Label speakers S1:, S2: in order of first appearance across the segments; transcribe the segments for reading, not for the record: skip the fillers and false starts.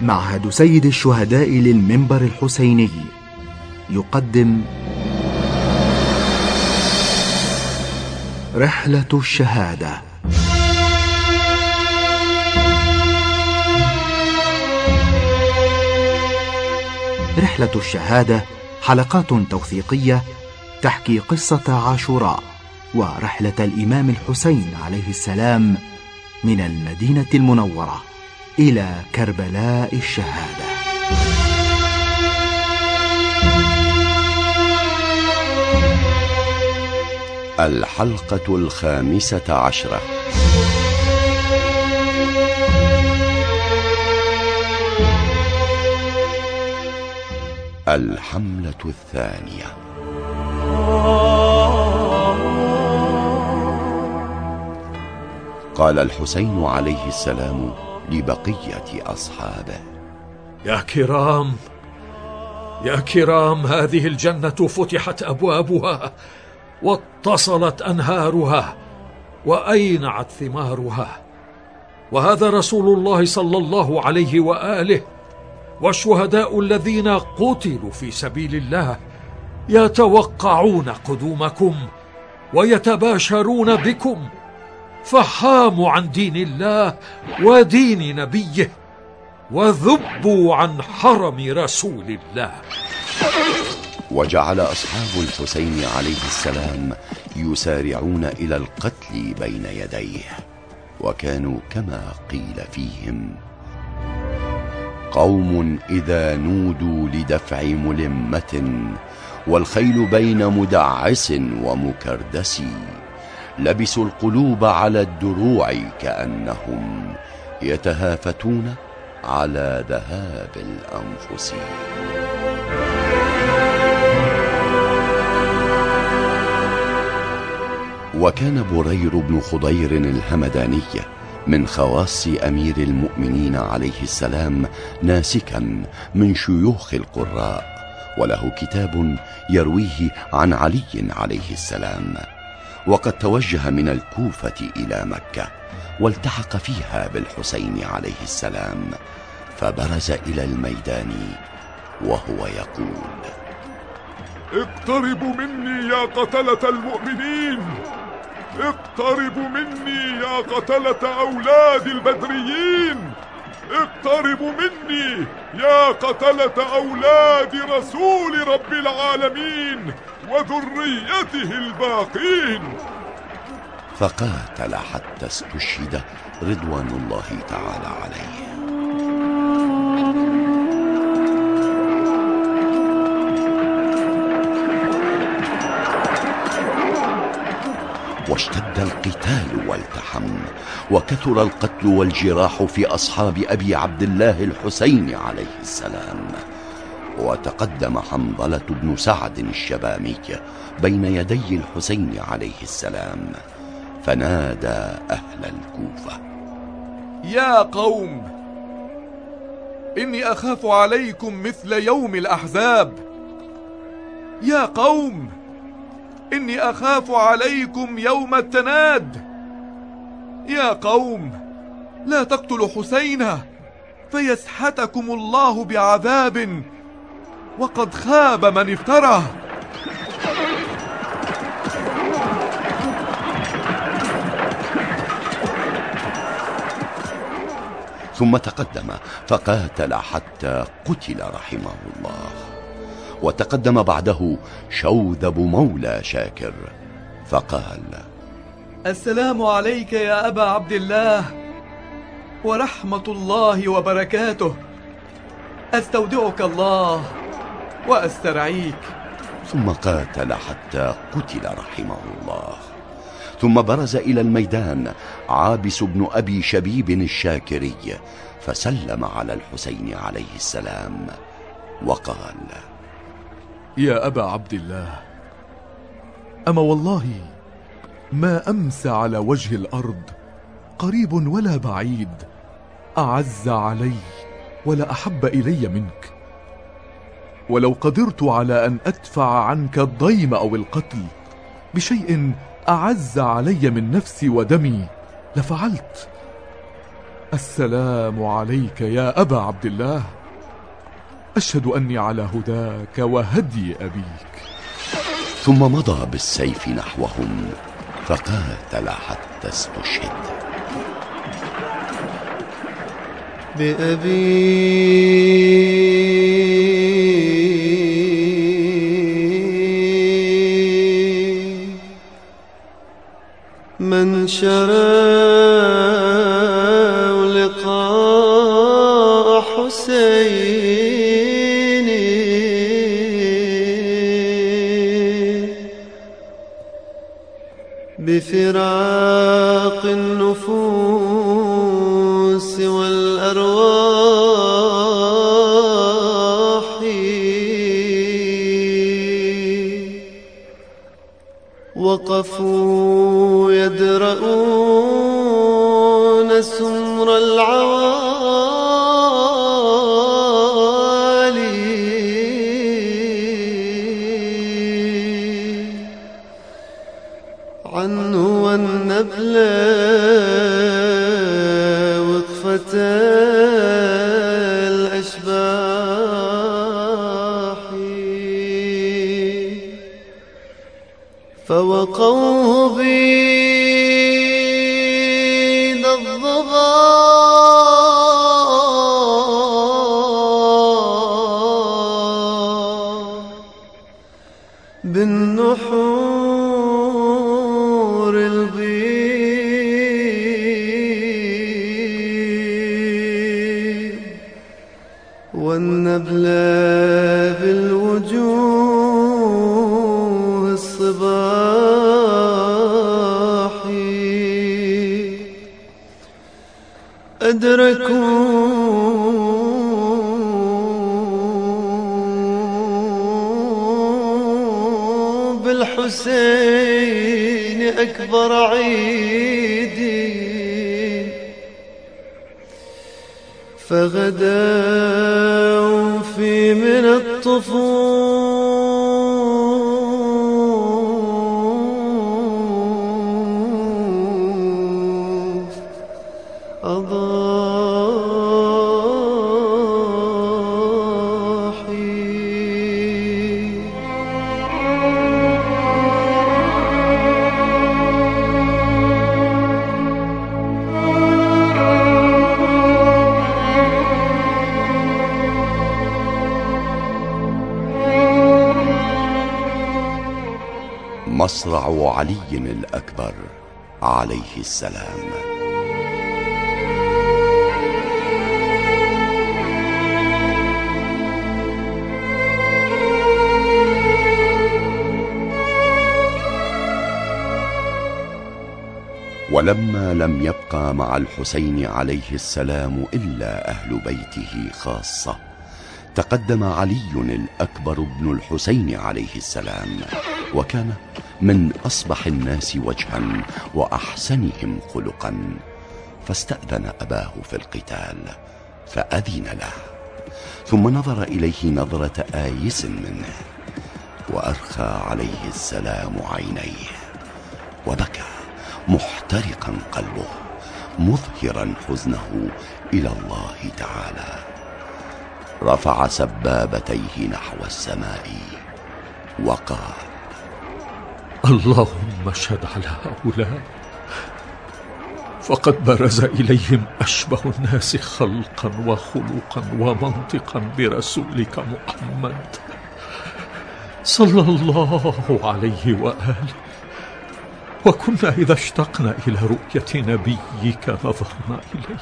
S1: معهد سيد الشهداء للمنبر الحسيني يقدم رحلة الشهادة. رحلة الشهادة حلقات توثيقية تحكي قصة عاشوراء ورحلة الإمام الحسين عليه السلام من المدينة المنورة إلى كربلاء الشهادة.
S2: الحلقة 15. الحملة الثانية. قال الحسين عليه السلام لبقية أصحابه:
S3: يا كرام، هذه الجنة فتحت أبوابها واتصلت أنهارها وأينعت ثمارها، وهذا رسول الله صلى الله عليه وآله والشهداء الذين قتلوا في سبيل الله يتوقعون قدومكم ويتباشرون بكم، فحاموا عن دين الله ودين نبيه وذبوا عن حرم رسول الله.
S2: وجعل أصحاب الحسين عليه السلام يسارعون إلى القتل بين يديه، وكانوا كما قيل فيهم: قوم إذا نودوا لدفع ملمة والخيل بين مدعس ومكردس، لبسوا القلوب على الدروع كأنهم يتهافتون على ذهاب الأنفس. وكان برير بن خضير الهمداني من خواص أمير المؤمنين عليه السلام، ناسكا من شيوخ القراء، وله كتاب يرويه عن علي عليه السلام، وقد توجه من الكوفة إلى مكة والتحق فيها بالحسين عليه السلام، فبرز إلى الميدان وهو يقول:
S4: اقتربوا مني يا قتلة المؤمنين، اقتربوا مني يا قتلة أولاد البدريين، اقتربوا مني يا قتلة أولاد رسول رب العالمين وذريته الباقين.
S2: فقاتل حتى استشهد رضوان الله تعالى عليه. واشتد القتال والتحم، وكثر القتل والجراح في أصحاب أبي عبد الله الحسين عليه السلام. وتقدم حنظلة بن سعد الشبامي بين يدي الحسين عليه السلام، فنادى أهل الكوفة:
S5: يا قوم، إني أخاف عليكم مثل يوم الأحزاب. يا قوم، إني أخاف عليكم يوم التناد. يا قوم، لا تقتلوا حسينا فيسحتكم الله بعذاب، وقد خاب من افترى.
S2: ثم تقدم فقاتل حتى قتل رحمه الله. وتقدم بعده شوذب مولى شاكر فقال:
S6: السلام عليك يا أبا عبد الله ورحمة الله وبركاته، أستودعك الله وأسترعيك.
S2: ثم قاتل حتى قتل رحمه الله. ثم برز إلى الميدان عابس بن أبي شبيب الشاكري فسلم على الحسين عليه السلام وقال:
S5: يا أبا عبد الله، أما والله ما أمس على وجه الأرض قريب ولا بعيد أعز علي ولا أحب إلي منك، ولو قدرت على أن أدفع عنك الضيم أو القتل بشيء أعز علي من نفسي ودمي لفعلت. السلام عليك يا أبا عبد الله. أشهد أني على هداك وهدي أبيك.
S2: ثم مضى بالسيف نحوهم فقاتل حتى استشهد.
S7: بأبي من شرى لقاء حسين بفراق النفوس والأرواح وقفوا يدرؤون سمر العوالي عنه والنبل وقفة الأشباح فوقوه بين الضبا بالنحور البيض والنبل بالوجوه الصباحي أدركوا بالحسين أكبر عيدي فغدوا في من الطفوف أضاحي
S2: مصرع علي الأكبر عليه السلام. ولما لم يبقى مع الحسين عليه السلام إلا أهل بيته خاصة، تقدم علي الأكبر ابن الحسين عليه السلام، وكان من أصبح الناس وجها وأحسنهم خلقا، فاستأذن أباه في القتال فأذن له، ثم نظر إليه نظرة آيس منه، وأرخى عليه السلام عينيه وبكى محترقا قلبه مظهرا حزنه إلى الله تعالى. رفع سبابتيه نحو السماء وقال:
S3: اللهم اشهد على هؤلاء، فقد برز إليهم أشبه الناس خلقا وخلقا ومنطقا برسولك محمد صلى الله عليه وآله، وكنا إذا اشتقنا إلى رؤية نبيك نظرنا إليه.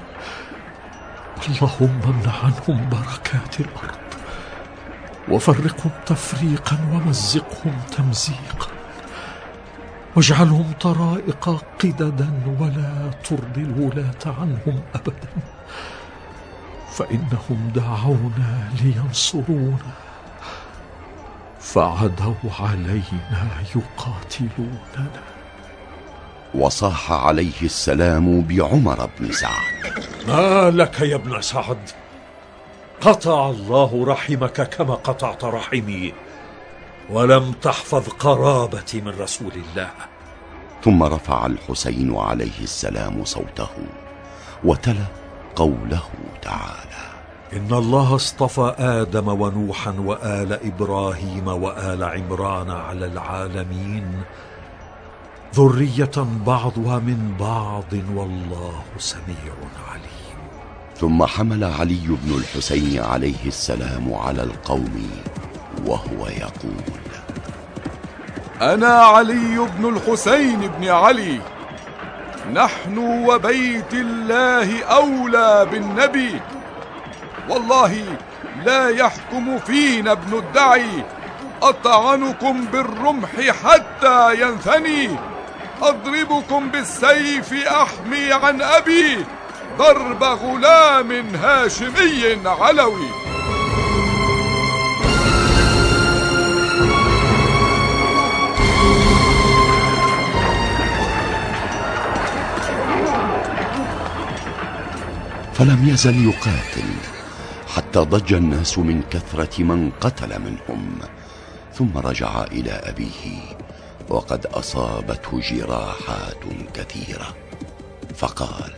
S3: اللهم امنع عنهم بركات الأرض، وفرقهم تفريقا ومزقهم تمزيقا، واجعلهم طرائق قددا، ولا ترضي الولاة عنهم أبدا، فإنهم دعونا لينصرونا فعدوا علينا يقاتلوننا.
S2: وصاح عليه السلام بعمر بن سعد:
S3: ما لك يا ابن سعد؟ قطع الله رحمك كما قطعت رحمي، ولم تحفظ قرابتي من رسول الله.
S2: ثم رفع الحسين عليه السلام صوته وتلا قوله تعالى:
S3: إن الله اصطفى آدم ونوحا وآل إبراهيم وآل عمران على العالمين، ذرية بعضها من بعض والله سميع عليم.
S2: ثم حمل علي بن الحسين عليه السلام على القوم وهو يقول:
S5: أنا علي بن الحسين بن علي، نحن وبيت الله أولى بالنبي، والله لا يحكم فينا ابن الدعي، أطعنكم بالرمح حتى ينثني، أضربكم بالسيف أحمي عن أبي، ضرب غلام هاشمي علوي.
S2: فلم يزل يقاتل حتى ضج الناس من كثرة من قتل منهم، ثم رجع إلى أبيه وقد أصابته جراحات كثيرة، فقال: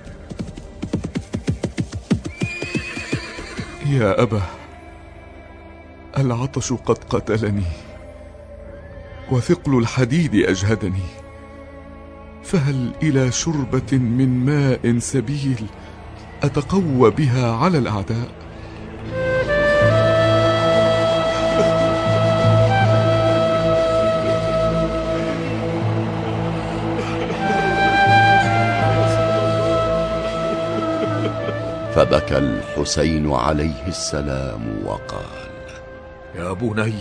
S5: يا أبا، العطش قد قتلني وثقل الحديد أجهدني، فهل إلى شربة من ماء سبيل أتقوى بها على الأعداء؟
S2: فبكى الحسين عليه السلام وقال:
S3: يا بني،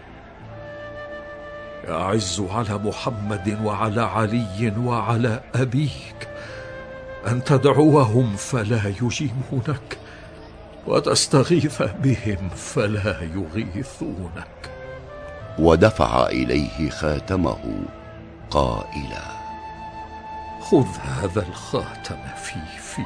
S3: يعز على محمد وعلى علي وعلى أبيك أن تدعوهم فلا يجيبونك، وتستغيث بهم فلا يغيثونك.
S2: ودفع إليه خاتمه قائلا:
S3: خذ هذا الخاتم في فيك،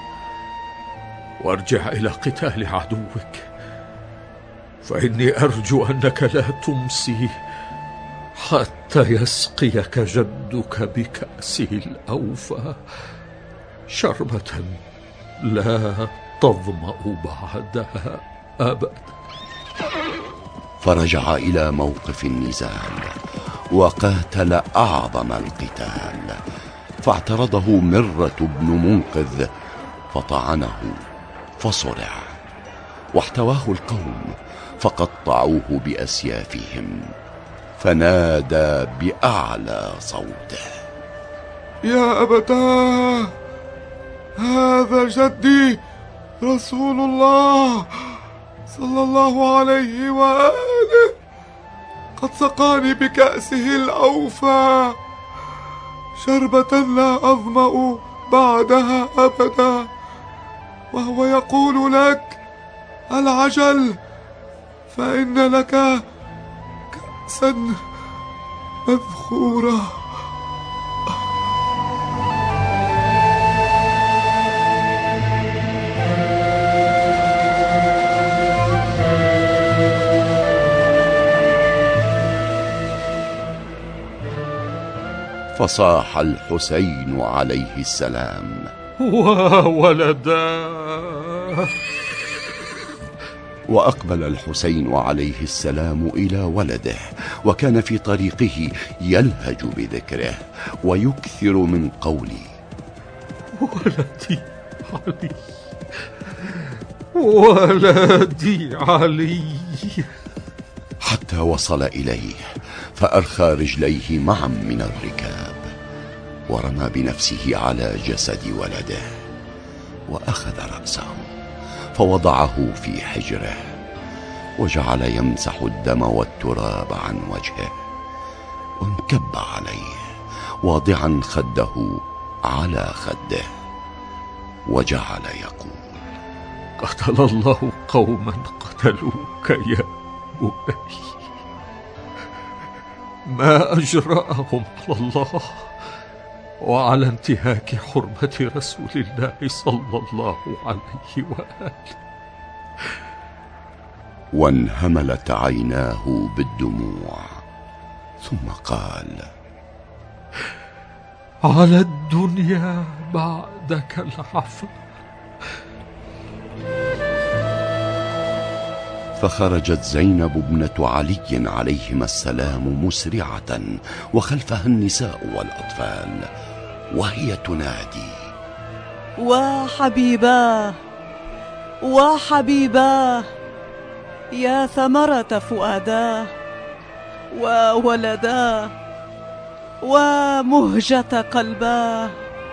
S3: وارجع إلى قتال عدوك، فإني أرجو أنك لا تمسي حتى يسقيك جدك بكأسه الأوفى شربة لا تظمأ بعدها أبدا.
S2: فرجع إلى موقف النزال وقاتل أعظم القتال، فاعترضه مرة بن منقذ فطعنه فصرع، واحتواه القوم فقطعوه بأسيافهم، فنادى بأعلى صوته:
S5: يا أبتاه، هذا جدي رسول الله صلى الله عليه وآله، قد سقاني بكأسه الأوفى شربة لا أظمأ بعدها أبدا، وهو يقول لك: العجل، فإن لك كأسا مذخورة.
S2: فصاح الحسين عليه السلام:
S3: وولدا.
S2: وأقبل الحسين عليه السلام إلى ولده، وكان في طريقه يلهج بذكره ويكثر من قوله:
S3: ولدي علي، ولدي علي،
S2: حتى وصل إليه فأرخى رجليه معا من الركاب، ورمى بنفسه على جسد ولده، وأخذ رأسه فوضعه في حجره، وجعل يمسح الدم والتراب عن وجهه، وانكب عليه واضعا خده على خده، وجعل يقول:
S3: قتل الله قوما قتلوك يا بني، ما أجرأهم على الله وعلى انتهاك حرمة رسول الله صلى الله عليه وآله.
S2: وانهملت عيناه بالدموع، ثم قال:
S3: على الدنيا بعدك العفو.
S2: فخرجت زينب ابنة علي عليهما السلام مسرعة، وخلفها النساء والأطفال، وهي تنادي:
S8: وحبيباه وحبيباه، يا ثمرة فؤاداه، وولداه، ومهجة قلباه.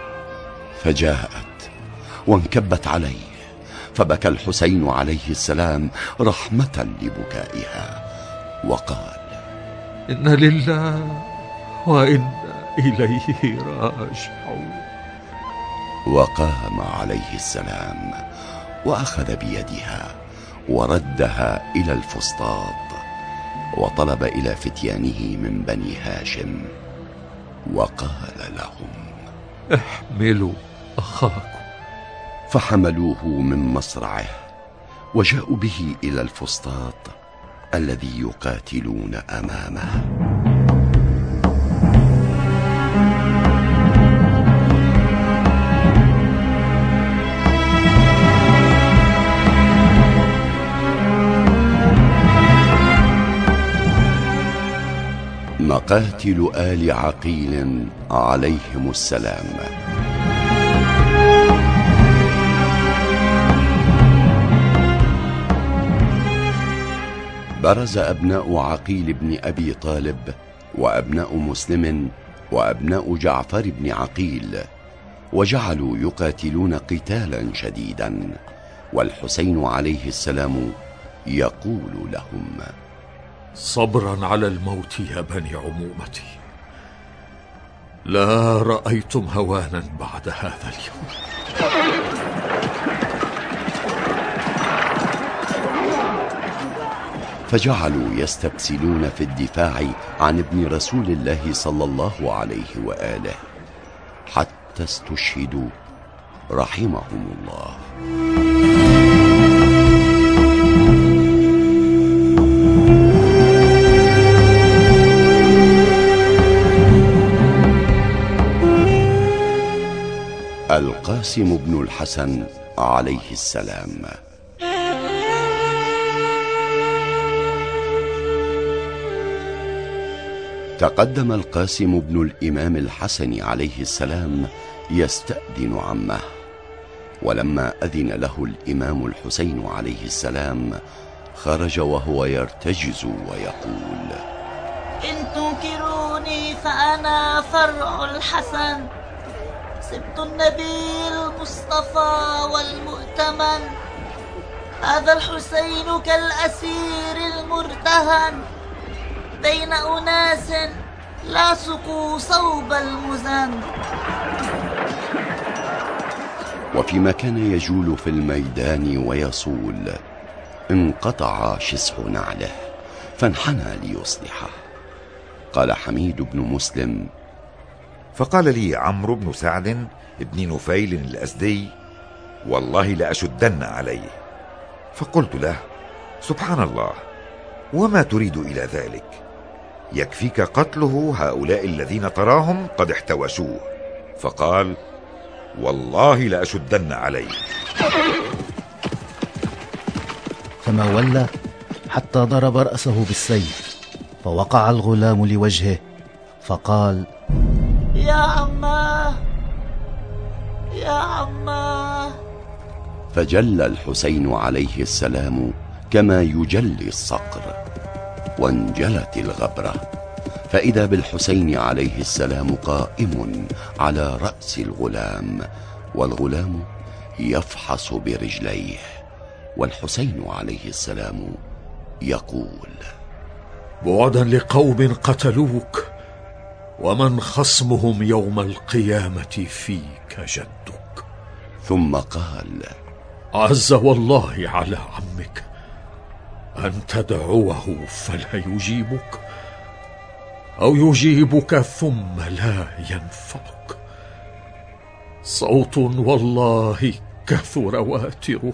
S2: فجاءت وانكبت عليه، فبكى الحسين عليه السلام رحمة لبكائها، وقال:
S3: إن لله وإنا إليه راجعون.
S2: وقام عليه السلام وأخذ بيدها وردها إلى الفسطاط، وطلب إلى فتيانه من بني هاشم وقال لهم:
S3: احملوا أخاكم.
S2: فحملوه من مصرعه وجاءوا به إلى الفسطاط الذي يقاتلون أمامه. مقاتل آل عقيل عليهم السلام. برز أبناء عقيل بن أبي طالب وأبناء مسلم وأبناء جعفر بن عقيل، وجعلوا يقاتلون قتالا شديدا، والحسين عليه السلام يقول لهم:
S3: صبرا على الموت يا بني عمومتي، لا رأيتم هوانا بعد هذا اليوم.
S2: فجعلوا يستبسلون في الدفاع عن ابن رسول الله صلى الله عليه وآله حتى استشهدوا رحمهم الله. القاسم بن الحسن عليه السلام. تقدم القاسم بن الإمام الحسن عليه السلام يستأذن عمه، ولما أذن له الإمام الحسين عليه السلام خرج وهو يرتجز ويقول:
S9: إن تنكروني فأنا فرع الحسن، سبت النبي المصطفى والمؤتمن، هذا الحسين كالأسير المرتهن، بين أناس لاصقوا صوب المزن.
S2: وفيما كان يجول في الميدان ويصول انقطع شسع نعله، فانحنى ليصلحه. قال حميد بن مسلم:
S10: فقال لي عمرو بن سعد بن نفيل الأسدي: والله لأشدن عليه. فقلت له: سبحان الله، وما تريد إلى ذلك؟ يكفيك قتله هؤلاء الذين تراهم قد احتوشوه. فقال: والله لأشدن عليه.
S11: فما ولى حتى ضرب رأسه بالسيف، فوقع الغلام لوجهه، فقال:
S9: يا عماه يا عماه.
S2: فجل الحسين عليه السلام كما يجلي الصقر، وانجلت الغبرة، فإذا بالحسين عليه السلام قائم على رأس الغلام، والغلام يفحص برجليه، والحسين عليه السلام يقول:
S3: بعدا لقوم قتلوك، ومن خصمهم يوم القيامة فيك جدك.
S2: ثم قال:
S3: عز والله على عمك أن تدعوه فلا يجيبك، أو يجيبك ثم لا ينفعك. صوت والله كثر واتره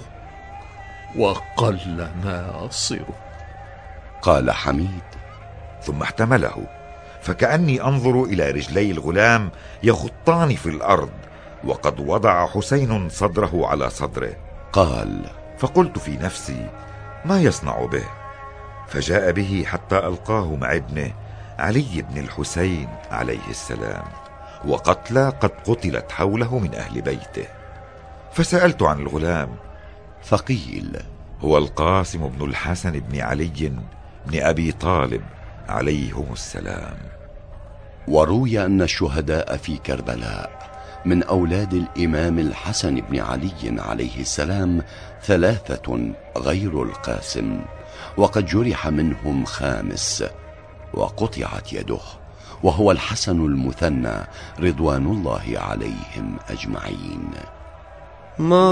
S3: وقل ناصره.
S2: قال حميد:
S10: ثم احتمله فكأني أنظر إلى رجلي الغلام يخطان في الأرض، وقد وضع حسين صدره على صدره.
S2: قال:
S10: فقلت في نفسي: ما يصنع به؟ فجاء به حتى ألقاه مع ابنه علي بن الحسين عليه السلام، وقتلى قد قتلت حوله من أهل بيته. فسألت عن الغلام
S2: فقيل:
S10: هو القاسم بن الحسن بن علي بن أبي طالب عليهم السلام.
S2: وروي أن الشهداء في كربلاء من أولاد الإمام الحسن بن علي عليه السلام 3 غير القاسم، وقد جرح منهم 5 وقطعت يده، وهو الحسن المثنى رضوان الله عليهم أجمعين.
S7: ما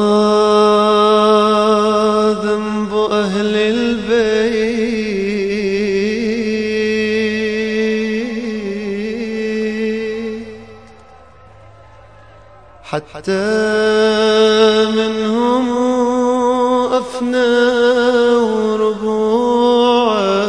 S7: ذنب أهل البيت حتى منهم أفنوا ربوعا،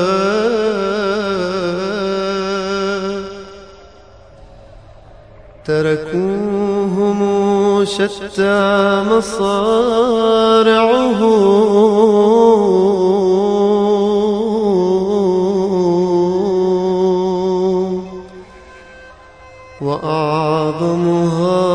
S7: تركوهم شتى مصارعه، وأعظمها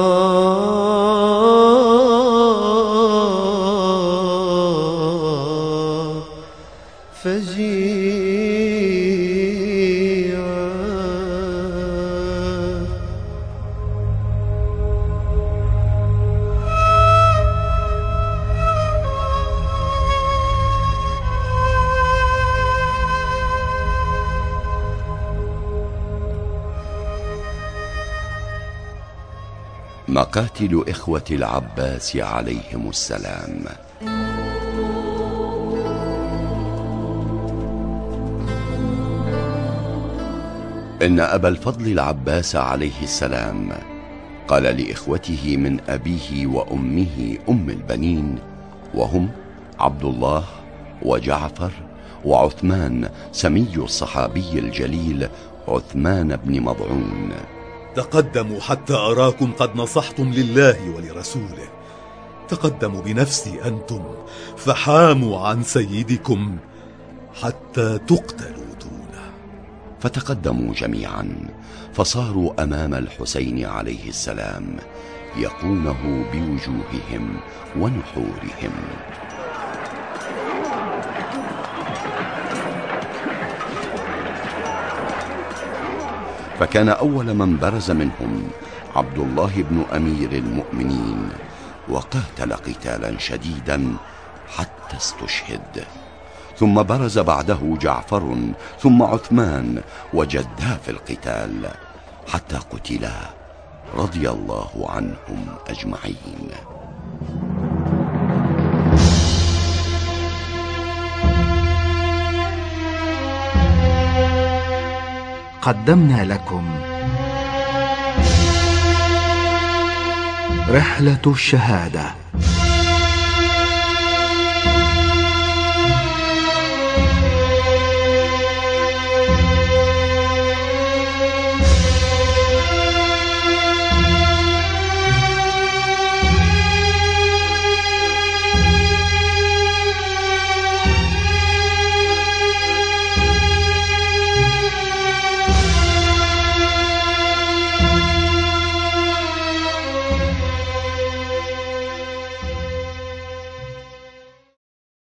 S7: فجيعا.
S2: مقاتل إخوة العباس عليهم السلام. إن أبا الفضل العباس عليه السلام قال لإخوته من أبيه وأمه أم البنين، وهم عبد الله وجعفر وعثمان سمي الصحابي الجليل عثمان بن مضعون:
S12: تقدموا حتى أراكم قد نصحتم لله ولرسوله. تقدموا بنفسي أنتم فحاموا عن سيدكم حتى تقتلوا دونه.
S2: فتقدموا جميعا فصاروا أمام الحسين عليه السلام يقونه بوجوههم ونحورهم. فكان أول من برز منهم عبد الله بن أمير المؤمنين، وقاتل قتالا شديدا حتى استشهد. ثم برز بعده جعفر ثم عثمان، وجدا في القتال حتى قتلا رضي الله عنهم أجمعين.
S1: قدمنا لكم رحلة الشهادة.